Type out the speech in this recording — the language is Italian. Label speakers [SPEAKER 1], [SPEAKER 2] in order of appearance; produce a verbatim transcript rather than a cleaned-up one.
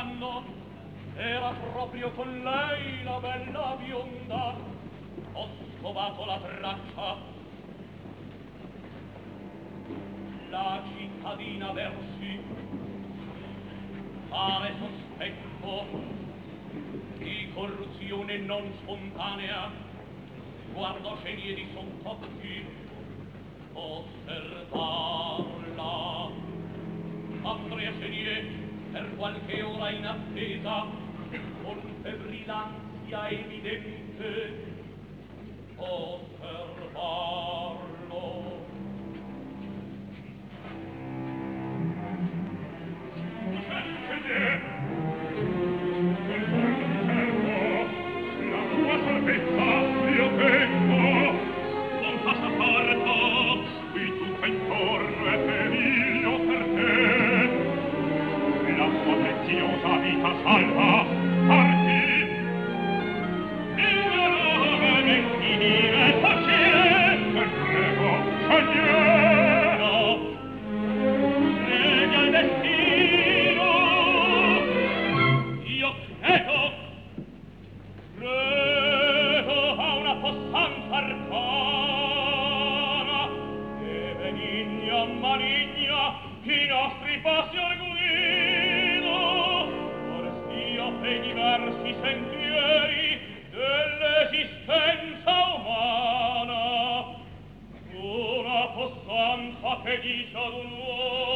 [SPEAKER 1] inganno, era proprio con lei la bella bionda. Ho scovato la traccia. La cittadina Versi pare sospetto di corruzione non spontanea. Guardo scenie di sottocchi, osservarla. Andrea Chenier, per qualche ora in attesa, con febbrile ansia evidente, osservarlo. Chenier! La tua salvezza io vengo, non passaporto, qui tutto intorno è periglio per te. La tua preziosa vita salva, parti. Il mio nome metti dire facile, per prego, Chenier. No, prega il destino, io credo, credo a una possanza arcana e benigna maligna i nostri passi arguido, vorresti per diversi sentieri dell'esistenza umana, una possanza che dice ad un uomo